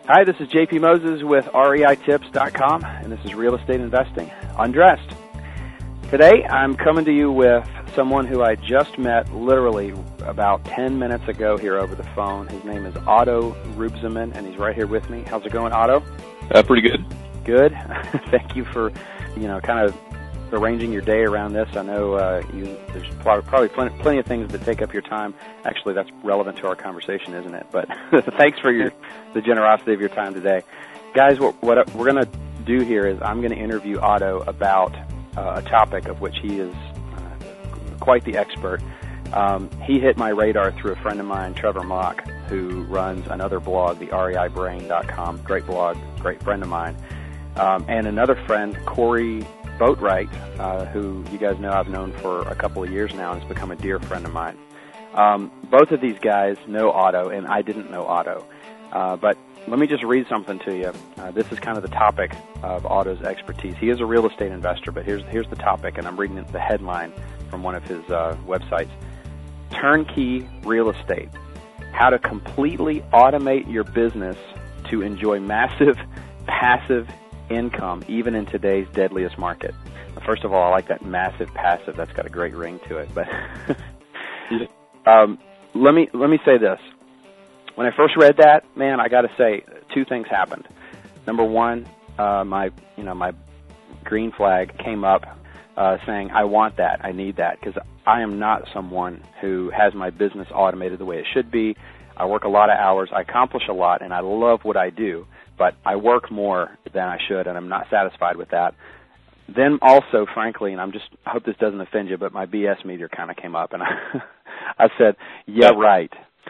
Hi, this is JP Moses with REITips.com, and this is Real Estate Investing Undressed. Today, I'm coming to you with someone who I just met literally about 10 minutes ago here over the phone. His name is Otto Rubzeman, and he's right here with me. How's it going, Otto? Pretty good. Good. Thank you for, kind of arranging your day around this. I know there's probably plenty of things that take up your time. Actually, that's relevant to our conversation, isn't it? But thanks for the generosity of your time today. Guys, what we're going to do here is I'm going to interview Otto about a topic of which he is quite the expert. He hit my radar through a friend of mine, Trevor Mock, who runs another blog, the reibrain.com. Great blog, great friend of mine. And another friend, Corey Boatwright, who you guys know I've known for a couple of years now and has become a dear friend of mine. Both of these guys know Otto, and I didn't know Otto. But let me just read something to you. This is kind of the topic of Otto's expertise. He is a real estate investor, but here's the topic, and I'm reading the headline from one of his websites. Turnkey Real Estate, how to completely automate your business to enjoy massive passive income, even in today's deadliest market. First of all, I like that massive passive. That's got a great ring to it. But let me say this. When I first read that, man, I got to say two things happened. Number one, my green flag came up saying, I want that, I need that, because I am not someone who has my business automated the way it should be. I work a lot of hours, I accomplish a lot, and I love what I do. But I work more than I should, and I'm not satisfied with that. Then also, frankly, and I hope this doesn't offend you, but my BS meter kind of came up, and I said, yeah, right.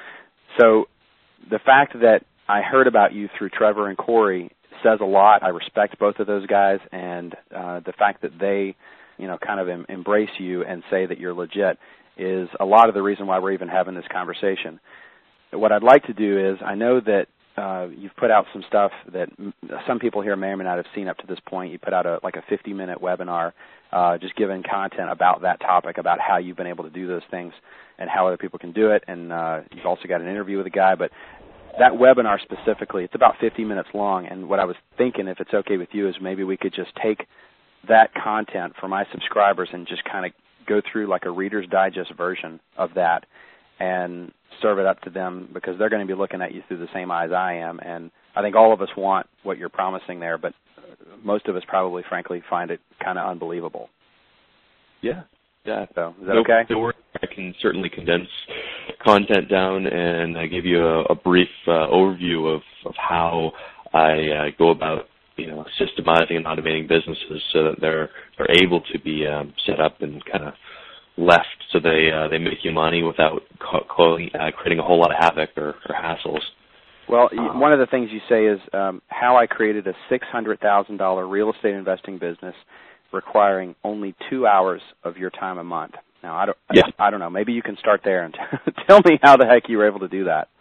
So the fact that I heard about you through Trevor and Corey says a lot. I respect both of those guys, and the fact that they, kind of embrace you and say that you're legit is a lot of the reason why we're even having this conversation. What I'd like to do is, I know that you've put out some stuff that some people here may or may not have seen up to this point. You put out a 50-minute webinar just giving content about that topic, about how you've been able to do those things and how other people can do it. And you've also got an interview with a guy. But that webinar specifically, it's about 50 minutes long. And what I was thinking, if it's okay with you, is maybe we could just take that content for my subscribers and just kind of go through like a Reader's Digest version of that and serve it up to them, because they're going to be looking at you through the same eyes I am. And I think all of us want what you're promising there, but most of us probably, frankly, find it kind of unbelievable. Yeah. So is that okay? I can certainly condense content down and give you a brief overview of how I go about, systemizing and automating businesses so that they're able to be set up and kind of left so they make you money without creating a whole lot of havoc or hassles. Well, one of the things you say is how I created a $600,000 real estate investing business requiring only 2 hours of your time a month. Now, I don't know. Maybe you can start there and tell me how the heck you were able to do that.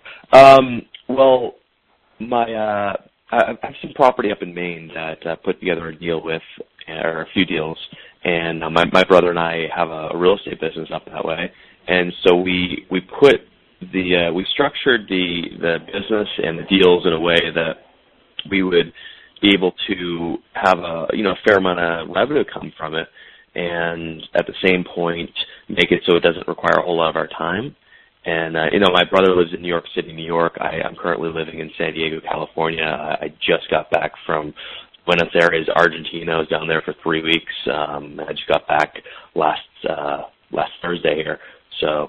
Well, I have some property up in Maine that I put together a deal with, or a few deals, and my brother and I have a real estate business up that way, and so we structured the business and the deals in a way that we would be able to have a fair amount of revenue come from it, and at the same point make it so it doesn't require a whole lot of our time. And, my brother lives in New York City, New York. I'm currently living in San Diego, California. I just got back from Buenos Aires, Argentina. I was down there for 3 weeks. I just got back last Thursday here. So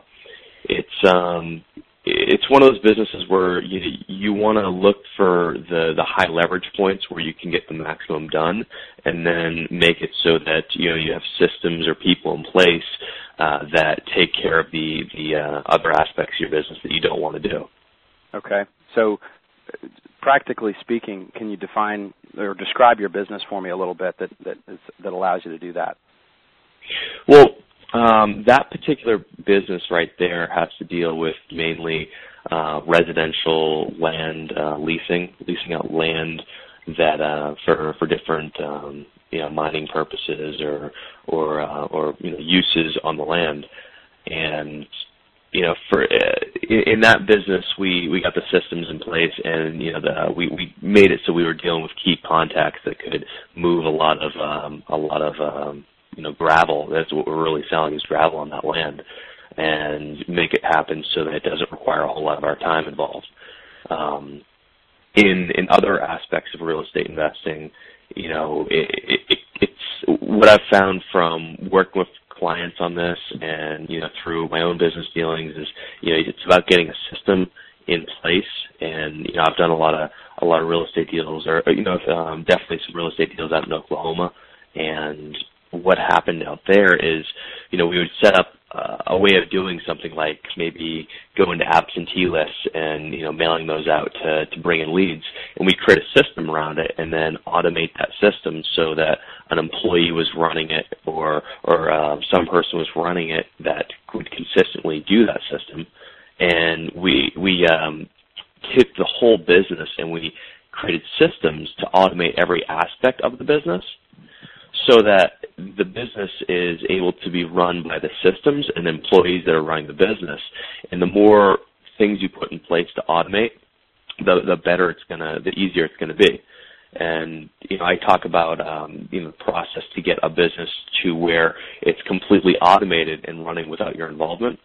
it's one of those businesses where you want to look for the high leverage points where you can get the maximum done, and then make it so that you have systems or people in place that take care of the other aspects of your business that you don't want to do. Okay. So practically speaking, can you define or describe your business for me a little bit that allows you to do that? Well, that particular business right there has to deal with mainly residential land leasing out land that for different mining purposes or uses on the land. And in that business, we got the systems in place, and we made it so we were dealing with key contacts that could move a lot of gravel. That's what we're really selling, is gravel on that land, and make it happen so that it doesn't require a whole lot of our time involved. In other aspects of real estate investing, it's what I've found from working with clients on this, and through my own business dealings, is it's about getting a system in place. And I've done a lot of real estate deals, or definitely some real estate deals out in Oklahoma. And what happened out there is we would set up a way of doing something like maybe going to absentee lists and mailing those out to bring in leads, and we create a system around it, and then automate that system so that an employee was running it, or some person was running it that would consistently do that system. And we took the whole business and we created systems to automate every aspect of the business, so that the business is able to be run by the systems and employees that are running the business. And the more things you put in place to automate, the better the easier it's gonna be. And I talk about the process to get a business to where it's completely automated and running without your involvement.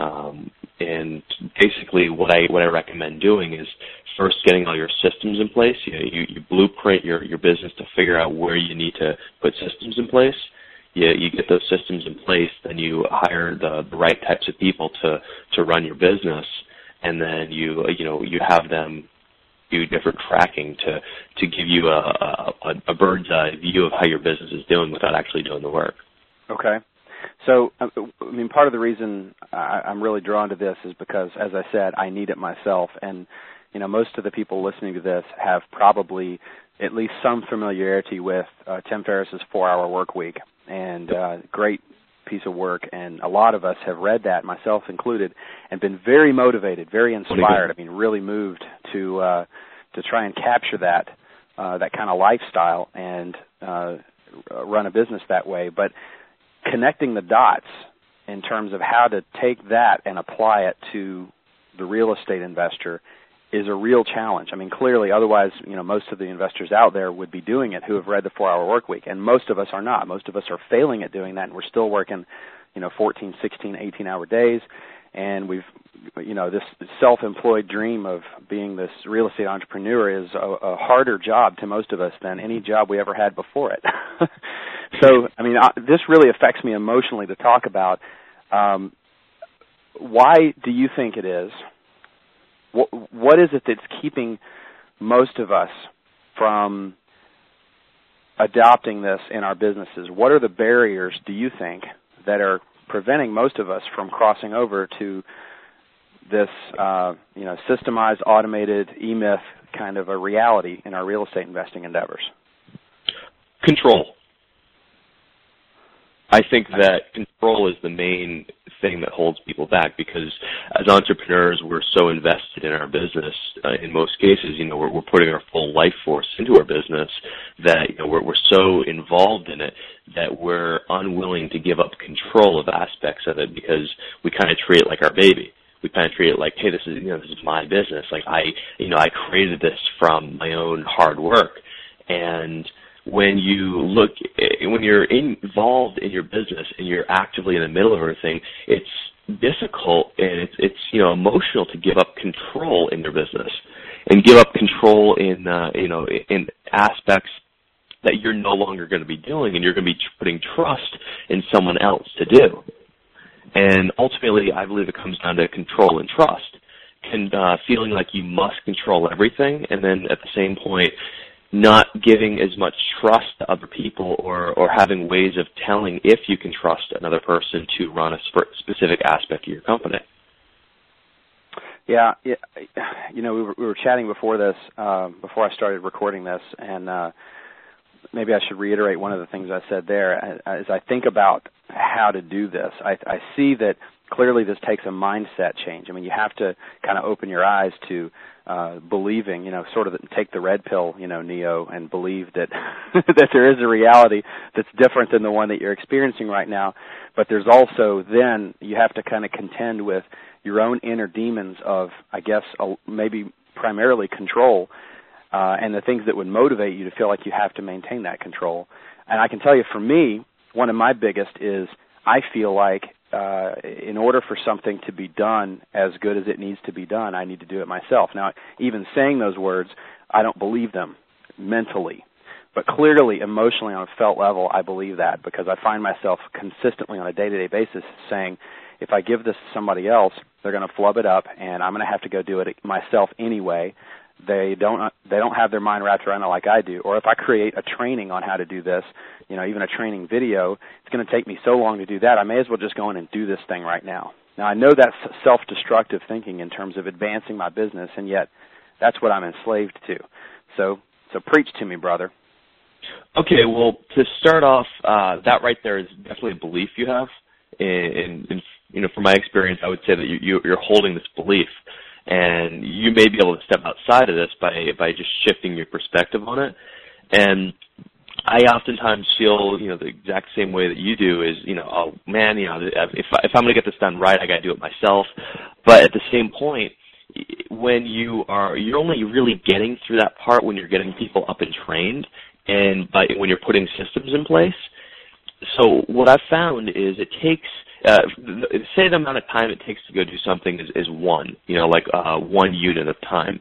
And basically, what I recommend doing is first getting all your systems in place. You blueprint your business to figure out where you need to put systems in place. You get those systems in place, then you hire the right types of people to run your business, and then you have them do different tracking to give you a bird's eye view of how your business is doing without actually doing the work. Okay. So, part of the reason I'm really drawn to this is because, as I said, I need it myself. And, most of the people listening to this have probably at least some familiarity with Tim Ferriss's 4-Hour Work Week, and great piece of work. And a lot of us have read that, myself included, and been very motivated, very inspired. Really moved to try and capture that kind of lifestyle and run a business that way. But connecting the dots in terms of how to take that and apply it to the real estate investor is a real challenge. Clearly, otherwise, most of the investors out there would be doing it who have read the 4-Hour Work Week, and most of us are not. Most of us are failing at doing that, and we're still working, 14, 16, 18-hour days, and we've, this self-employed dream of being this real estate entrepreneur is a harder job to most of us than any job we ever had before it. So, this really affects me emotionally to talk about. Why do you think it is? What is it that's keeping most of us from adopting this in our businesses? What are the barriers, do you think, that are preventing most of us from crossing over to this, systemized, automated, E-Myth kind of a reality in our real estate investing endeavors? Control. I think that control is the main thing that holds people back, because as entrepreneurs, we're so invested in our business. In most cases, we're putting our full life force into our business that we're so involved in it that we're unwilling to give up control of aspects of it, because we kind of treat it like our baby. We kind of treat it like, hey, this is my business. Like I created this from my own hard work. And when you're involved in your business and you're actively in the middle of everything, it's difficult and it's emotional to give up control in your business and give up control in in aspects that you're no longer going to be doing, and you're going to be putting trust in someone else to do. And ultimately, I believe it comes down to control and trust. Feeling like you must control everything, and then at the same point, not giving as much trust to other people, or having ways of telling if you can trust another person to run a specific aspect of your company. Yeah, we were chatting before this, before I started recording this, and maybe I should reiterate one of the things I said there. As I think about how to do this, I see that clearly this takes a mindset change. You have to kind of open your eyes to believing, sort of take the red pill, Neo, and believe that that there is a reality that's different than the one that you're experiencing right now. But there's also then you have to kind of contend with, your own inner demons of, I guess, maybe primarily control, and the things that would motivate you to feel like you have to maintain that control. And I can tell you, for me, one of my biggest is I feel like in order for something to be done as good as it needs to be done, I need to do it myself. Now, even saying those words, I don't believe them mentally. But clearly, emotionally, on a felt level, I believe that, because I find myself consistently on a day-to-day basis saying, if I give this to somebody else, they're going to flub it up, and I'm going to have to go do it myself anyway. They don't have their mind wrapped around it like I do. Or if I create a training on how to do this, even a training video, it's going to take me so long to do that, I may as well just go in and do this thing right now. Now, I know that's self-destructive thinking in terms of advancing my business, and yet that's what I'm enslaved to. So preach to me, brother. Okay, well, to start off, that right there is definitely a belief you have. And from my experience, I would say that you're holding this belief, and you may be able to step outside of this by just shifting your perspective on it. And I oftentimes feel, the exact same way that you do is, oh man, if I'm going to get this done right, I got to do it myself. But at the same point, when you're only really getting through that part when you're getting people up and trained, and when you're putting systems in place. So what I've found is it takes, say the amount of time it takes to go do something is one, one unit of time.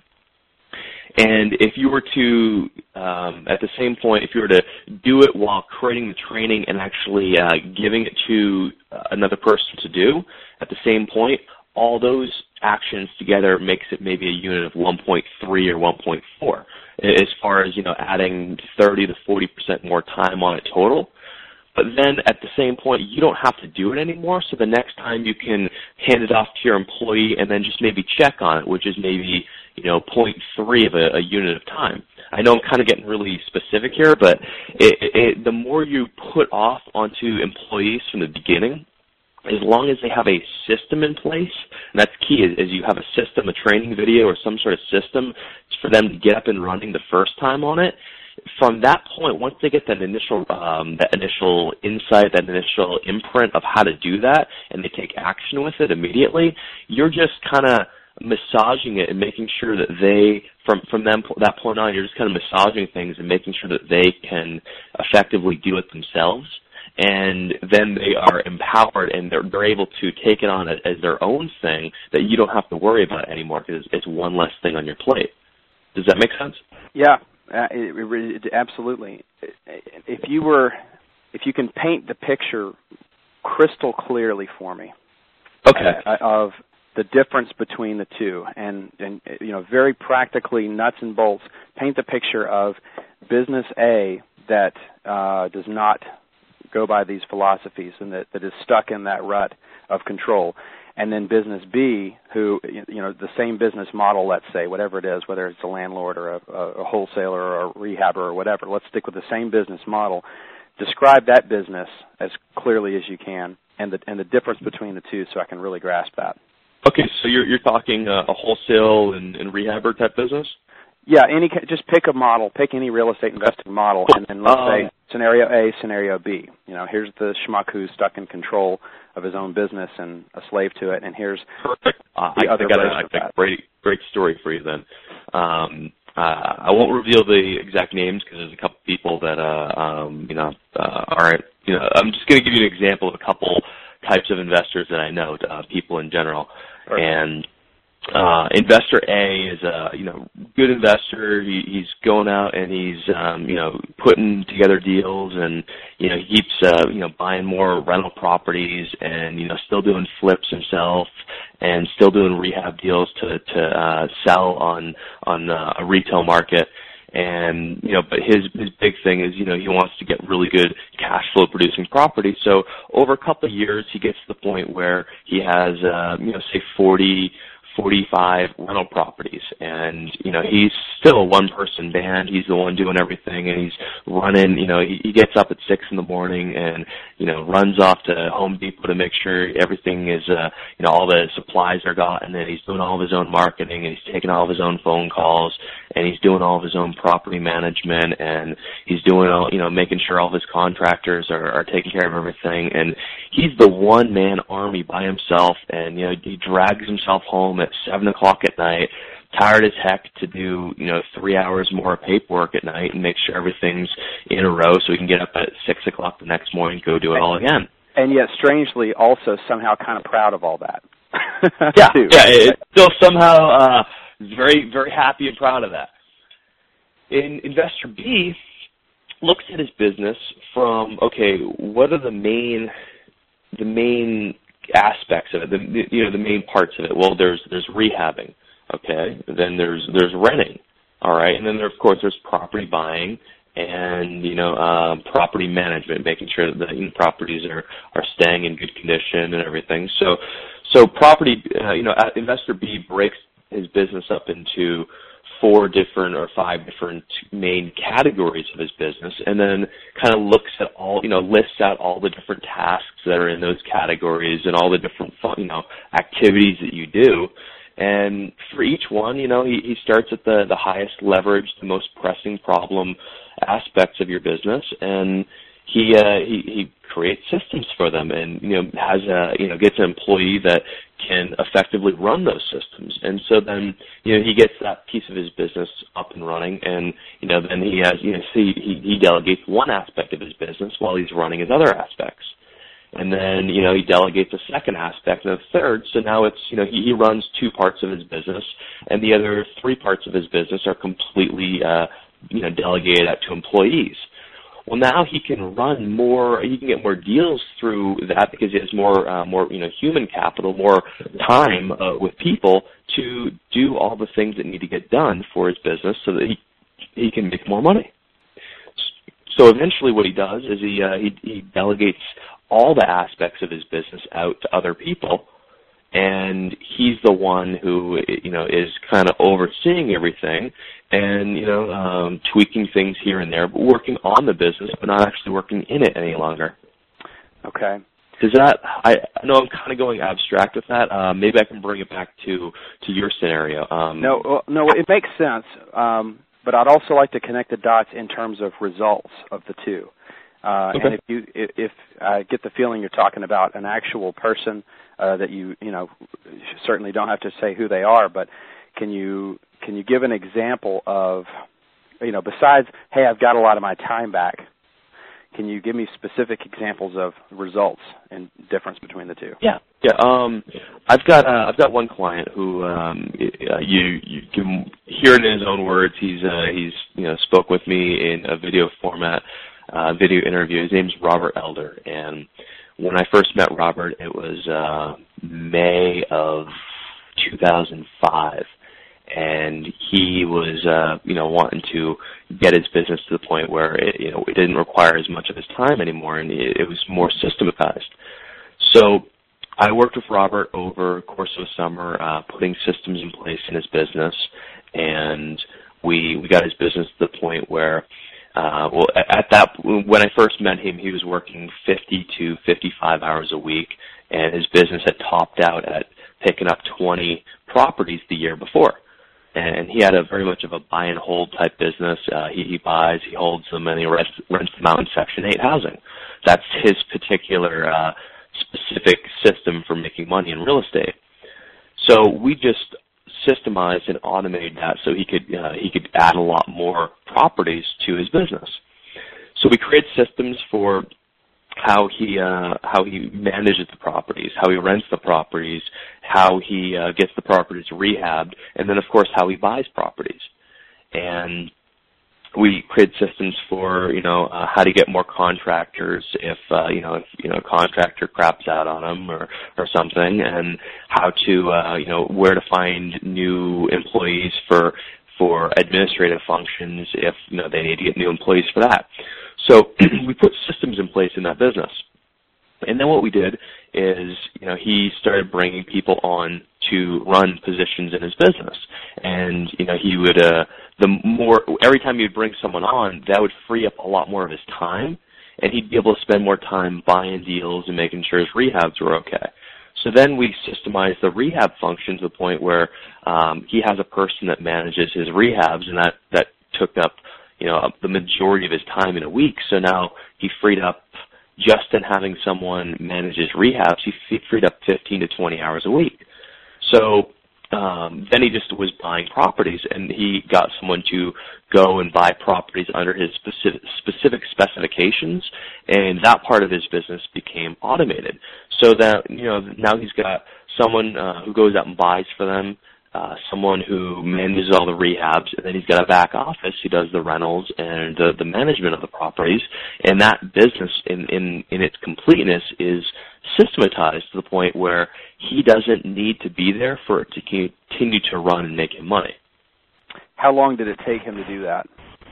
And if you were to, at the same point, if you were to do it while creating the training and actually giving it to another person to do, at the same point, all those actions together makes it maybe a unit of 1.3 or 1.4, as far as, adding 30 to 40% more time on it total. But then at the same point, you don't have to do it anymore, so the next time you can hand it off to your employee and then just maybe check on it, which is maybe, 0.3 of a unit of time. I know I'm kind of getting really specific here, but the more you put off onto employees from the beginning, as long as they have a system in place, and that's key, is you have a system, a training video or some sort of system for them to get up and running the first time on it. From that point, once they get that initial insight, that initial imprint of how to do that, and they take action with it immediately, you're just kind of massaging it and making sure that they, from that point on, you're just kind of massaging things and making sure that they can effectively do it themselves. And then they are empowered, and they're able to take it on as their own thing that you don't have to worry about anymore, because it's one less thing on your plate. Does that make sense? Yeah, absolutely. If you can paint the picture crystal clearly for me, okay, of the difference between the two, and very practically, nuts and bolts, paint the picture of business A that does not go by these philosophies and that is stuck in that rut of control. And then business B, who, the same business model, let's say, whatever it is, whether it's a landlord or a wholesaler or a rehabber or whatever, let's stick with the same business model. Describe that business as clearly as you can, and the difference between the two, so I can really grasp that. Okay, so you're talking a wholesale and rehabber type business? Yeah, just pick a model, pick any real estate investing model, and then let's say scenario A, scenario B. Here's the schmuck who's stuck in control of his own business and a slave to it, and here's perfect. The other version of that. I got a great story for you then. I won't reveal the exact names because there's a couple people that aren't. I'm just going to give you an example of a couple types of investors that I know, people in general, perfect. And investor A is a good investor. He's going out and he's putting together deals, and he keeps buying more rental properties, and still doing flips himself, and still doing rehab deals to sell on a retail market. And but his big thing is he wants to get really good cash flow producing property. So over a couple of years, he gets to the point where he has say 40 45 rental properties. And, he's still a one-person band. He's the one doing everything, and he's running, he gets up at 6 in the morning and, runs off to Home Depot to make sure everything is, all the supplies are gotten, and he's doing all of his own marketing, and he's taking all of his own phone calls, and he's doing all of his own property management, and he's doing all, making sure all of his contractors are taking care of everything. And he's the one-man army by himself, and, he drags himself home at 7 o'clock at night, tired as heck, to do, 3 hours more paperwork at night and make sure everything's in a row so he can get up at 6 o'clock the next morning and go do it all again. And yet, strangely, also somehow kind of proud of all that. Yeah, it's still somehow very, very happy and proud of that. Investor B looks at his business from, okay, what are the main aspects of it, the main parts of it? Well, there's rehabbing, okay, then there's renting, all right, and then of course there's property buying and property management, making sure that the properties are staying in good condition and everything. So property, Investor B breaks his business up into 4 different or 5 different main categories of his business, and then kind of looks at all, lists out all the different tasks that are in those categories and all the different, activities that you do. And for each one, he starts at the highest leverage, the most pressing problem aspects of your business, and he creates systems for them, and has gets an employee that can effectively run those systems. And so then he gets that piece of his business up and running, and then he has he delegates one aspect of his business while he's running his other aspects. And then, he delegates a second aspect and a third. So now it's, he runs 2 parts of his business, and the other 3 parts of his business are completely, delegated out to employees. Well, now he can run more, he can get more deals through that because he has more human capital, more time with people to do all the things that need to get done for his business so that he can make more money. So eventually what he does is he delegates all the aspects of his business out to other people, and he's the one who is kind of overseeing everything and tweaking things here and there, but working on the business but not actually working in it any longer. Okay. Does that? I know I'm kind of going abstract with that. Maybe I can bring it back to your scenario. No, it makes sense. But I'd also like to connect the dots in terms of results of the two. Okay. And if I get the feeling you're talking about an actual person that you certainly don't have to say who they are, but can you give an example of, besides, hey, I've got a lot of my time back, can you give me specific examples of results and difference between the two? Yeah. I've got one client who you can hear it in his own words. He's spoke with me in a video format, video interview. His name's Robert Elder, and when I first met Robert, it was May of 2005. And he was, wanting to get his business to the point where it didn't require as much of his time anymore, and it was more systematized. So I worked with Robert over the course of the summer, putting systems in place in his business, and we got his business to the point where, when I first met him, he was working 50 to 55 hours a week, and his business had topped out at picking up 20 properties the year before. And he had a very much of a buy and hold type business. He buys, he holds them, and he rents them out in Section 8 housing. That's his particular specific system for making money in real estate. So we just systemized and automated that so he could add a lot more properties to his business. So we create systems for how he manages the properties, how he rents the properties, how he gets the properties rehabbed, and then of course how he buys properties. And we create systems for how to get more contractors if a contractor craps out on them or something, and how to where to find new employees for administrative functions if they need to get new employees for that. So we put systems in place in that business. And then what we did is, he started bringing people on to run positions in his business. And, he would, every time he would bring someone on, that would free up a lot more of his time, and he'd be able to spend more time buying deals and making sure his rehabs were okay. So then we systemized the rehab function to the point where he has a person that manages his rehabs, and that took up, the majority of his time in a week. So now he freed up, just in having someone manage his rehabs, he freed up 15 to 20 hours a week. So then he just was buying properties, and he got someone to go and buy properties under his specific specifications, and that part of his business became automated. So that, now he's got someone who goes out and buys for them, someone who manages all the rehabs, and then he's got a back office who does the rentals and the management of the properties, and that business in its completeness is systematized to the point where he doesn't need to be there for it to continue to run and make him money. How long did it take him to do that?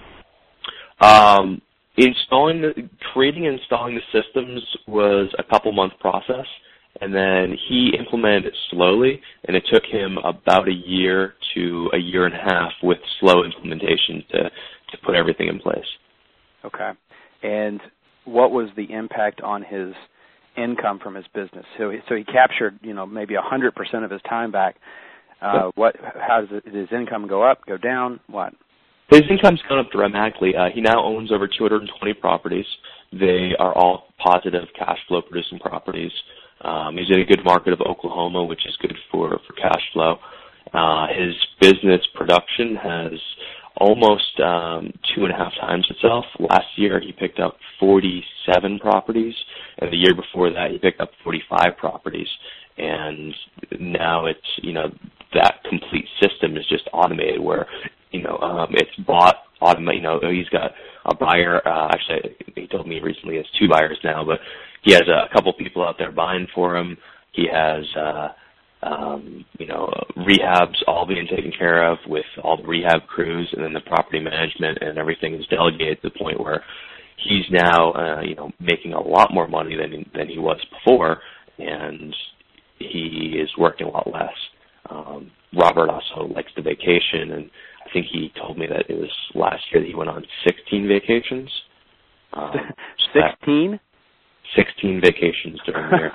Creating and installing the systems was a couple-month process. And then he implemented it slowly, and it took him about a year to a year and a half with slow implementation to put everything in place. Okay. And what was the impact on his income from his business? So he captured, maybe 100% of his time back. How does his income go up, go down, what? His income's gone up dramatically. He now owns over 220 properties. They are all positive cash flow producing properties. He's in a good market of Oklahoma, which is good for cash flow. His business production has almost 2.5 times itself. Last year, he picked up 47 properties, and the year before that, he picked up 45 properties. And now it's, that complete system is just automated where, it's bought, he's got a buyer. Actually, he told me recently he has 2 buyers now, but he has a couple people out there buying for him. He has, rehabs all being taken care of with all the rehab crews, and then the property management and everything is delegated to the point where he's now, making a lot more money than he was before, and he is working a lot less. Robert also likes to vacation, and I think he told me that it was last year that he went on 16 vacations. 16? 16 vacations during the year.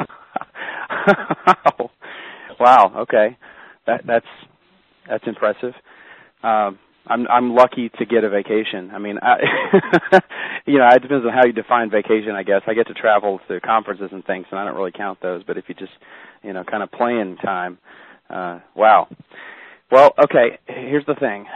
Wow. Okay, that's impressive. I'm lucky to get a vacation. I mean, it depends on how you define vacation, I guess. I get to travel to conferences and things, and I don't really count those. But if you just, kind of playing time, wow. Well, okay. Here's the thing.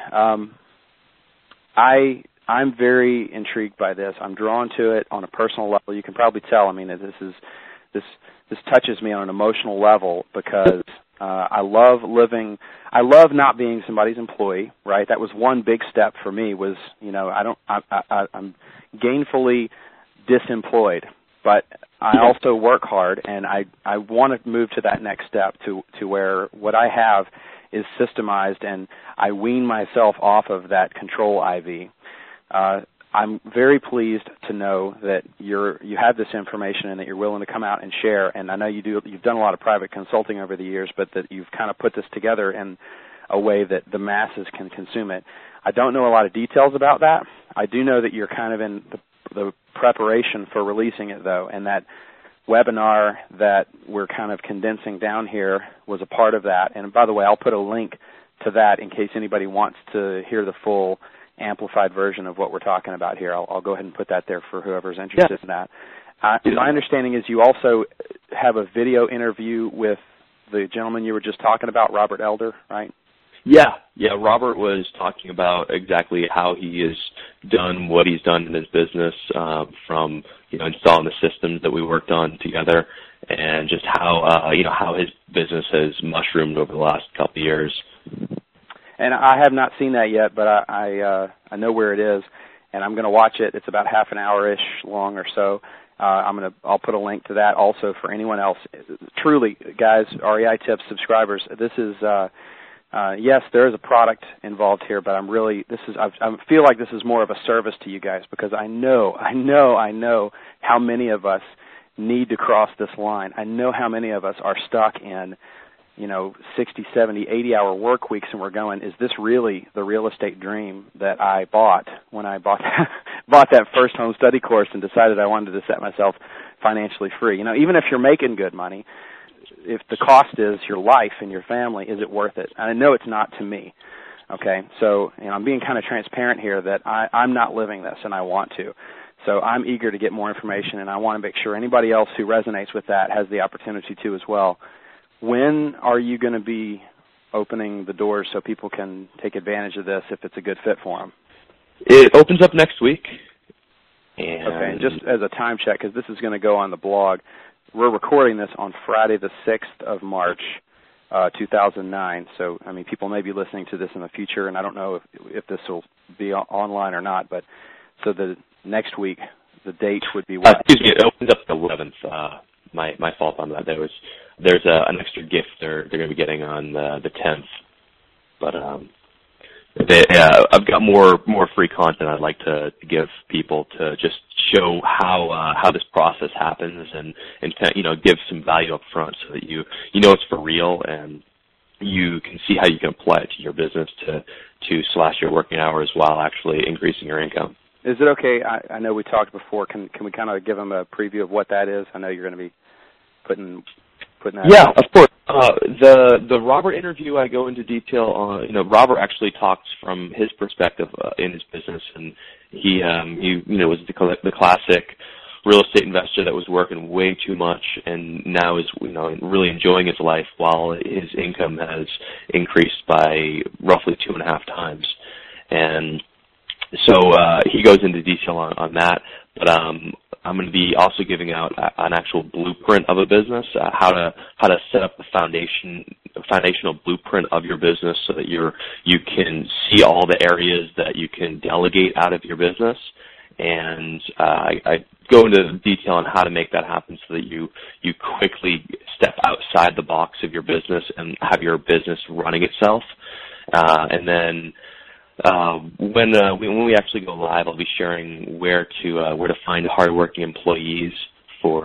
I'm very intrigued by this. I'm drawn to it on a personal level. You can probably tell. I mean, this touches me on an emotional level because I love living. I love not being somebody's employee. Right. That was one big step for me. Was I'm gainfully disemployed, but I also work hard, and I want to move to that next step to where what I have is systemized, and I wean myself off of that control IV. I'm very pleased to know that you have this information and that you're willing to come out and share. And I know you've done a lot of private consulting over the years, but that you've kind of put this together in a way that the masses can consume it. I don't know a lot of details about that. I do know that you're kind of in the preparation for releasing it, though, and that webinar that we're kind of condensing down here was a part of that. And by the way, I'll put a link to that in case anybody wants to hear the full amplified version of what we're talking about here. I'll go ahead and put that there for whoever's interested in that. My understanding is you also have a video interview with the gentleman you were just talking about, Robert Elder, right? Yeah. Robert was talking about exactly how he has done what he's done in his business, from installing the systems that we worked on together, and just how how his business has mushroomed over the last couple of years. And I have not seen that yet, but I know where it is, and I'm going to watch it. It's about half an hour-ish long or so. I'll put a link to that also for anyone else. Truly, guys, REI Tips subscribers, this is yes, there is a product involved here, but I feel like this is more of a service to you guys because I know how many of us need to cross this line. I know how many of us are stuck in 60, 70, 80-hour work weeks, and we're going, is this really the real estate dream that I bought when I bought that first home study course and decided I wanted to set myself financially free? Even if you're making good money, if the cost is your life and your family, is it worth it? And I know it's not to me. Okay, so I'm being kind of transparent here that I'm not living this, and I want to. So I'm eager to get more information, and I want to make sure anybody else who resonates with that has the opportunity to as well. When are you going to be opening the doors so people can take advantage of this if it's a good fit for them? It opens up next week. Okay, and just as a time check, because this is going to go on the blog, we're recording this on Friday the 6th of March, 2009. So, people may be listening to this in the future, and I don't know if this will be online or not, but so the next week, the date would be what? Excuse me, it opens up the 11th. My fault on that. There's an extra gift they're going to be getting on the 10th, but I've got more free content I'd like to give people to just show how this process happens and give some value up front so that you know it's for real and you can see how you can apply it to your business to slash your working hours while actually increasing your income. Is it okay? I know we talked before. Can we kind of give them a preview of what that is? I know you're going to be putting that. Yeah, of course. The Robert interview, I go into detail on. Robert actually talks from his perspective in his business, and he was the classic real estate investor that was working way too much, and now is really enjoying his life while his income has increased by roughly 2.5 times, and so he goes into detail on that. But I'm going to be also giving out an actual blueprint of a business, how to set up the foundational blueprint of your business so that you can see all the areas that you can delegate out of your business. And I go into detail on how to make that happen so that you quickly step outside the box of your business and have your business running itself. And then when we actually go live, I'll be sharing where to find hardworking employees for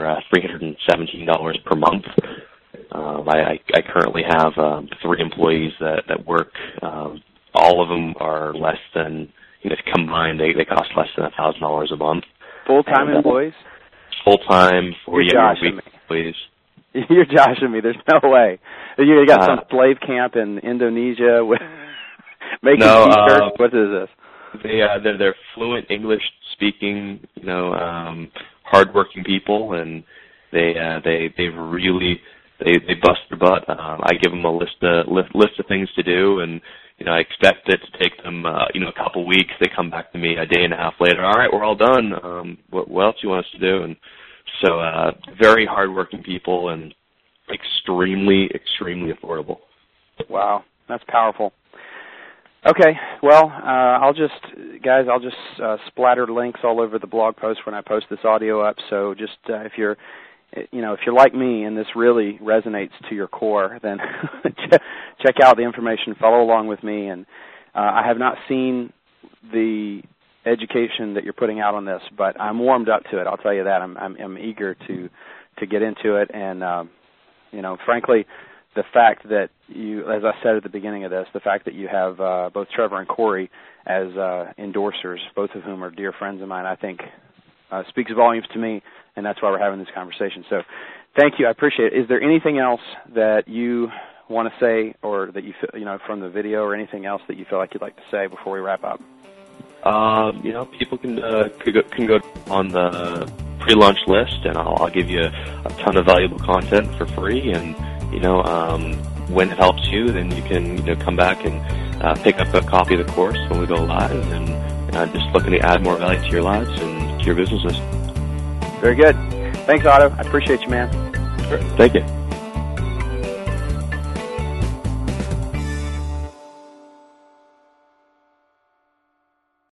$317 per month. I currently have 3 employees that work. All of them are less than combined. They cost less than $1,000 a month. Full-time employees? Full-time, 40-hour week employees. You're joshing me. There's no way. You got some slave camp in Indonesia with making T-shirts? What is this? They're fluent English-speaking, hardworking people, and they really bust their butt. I give them a list of things to do, and I expect it to take them a couple weeks. They come back to me a day and a half later. All right, we're all done. What else do you want us to do? And so very hardworking people and extremely affordable. Wow, that's powerful. Okay, well, I'll just splatter links all over the blog post when I post this audio up. So just if you're like me and this really resonates to your core, then check out the information, follow along with me. And I have not seen the education that you're putting out on this, but I'm warmed up to it. I'll tell you that. I'm eager to get into it. And frankly, the fact that you, as I said at the beginning of this, the fact that you have both Trevor and Corey as endorsers, both of whom are dear friends of mine, I think speaks volumes to me, and that's why we're having this conversation. So thank you. I appreciate it. Is there anything else that you want to say or that you feel, from the video or anything else that you feel like you'd like to say before we wrap up? People can go on the pre-launch list, and I'll give you a ton of valuable content for free. And when it helps you, then you can come back and pick up a copy of the course when we go live, and just looking to add more value to your lives and to your businesses. Very good. Thanks, Otto. I appreciate you, man. Sure. Thank you.